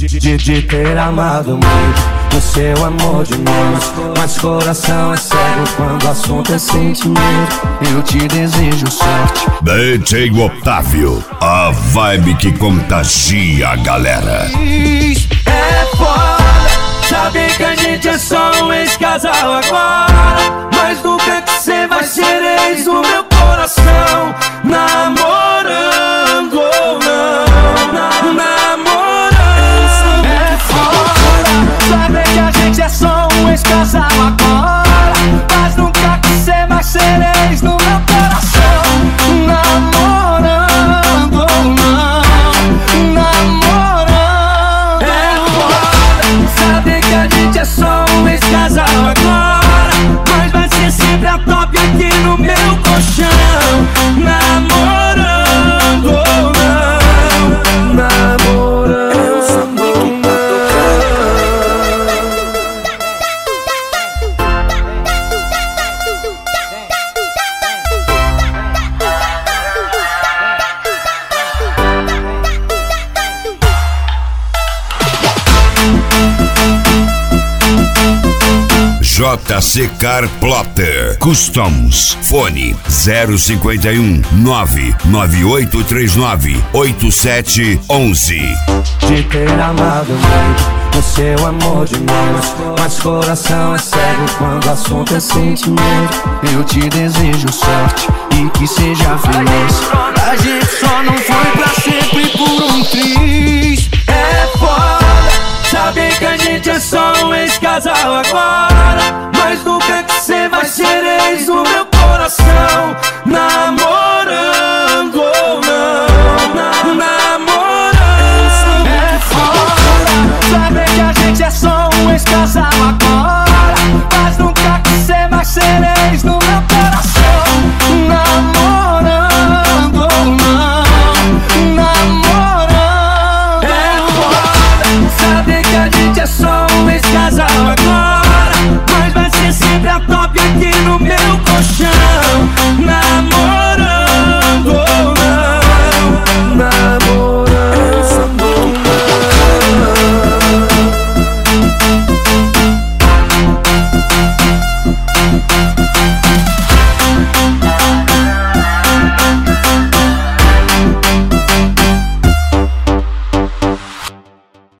de ter amado muito o seu amor de menos, mas coração é cego quando o assunto é sentimento. Eu te desejo sorte. DJ Otávio, a vibe que contagia a galera. É foda saber que a gente é só um ex-casal agora, mas nunca que cê vai ser ex do meu coração. Namorando ou não, namorando. É foda saber que a gente é só um ex-casal agora, mas nunca que cê vai ser ex do meu coração. Namorando ou não, namorando. É foda saber que a gente é só um ex-casal agora, mas vai ser sempre a top aqui no meu colchão. Namorando ou não, namorando. JC Car Plotter Customs. Fone 051 99839 8711. De ter amado muito o seu amor de menos, mas coração é cego quando o assunto é sentimento. Eu te desejo sorte e que seja feliz. A gente só não foi pra sempre por um triz. É foda saber que a gente é só um ex-casal agora, mas nunca que cê vai ser ex do meu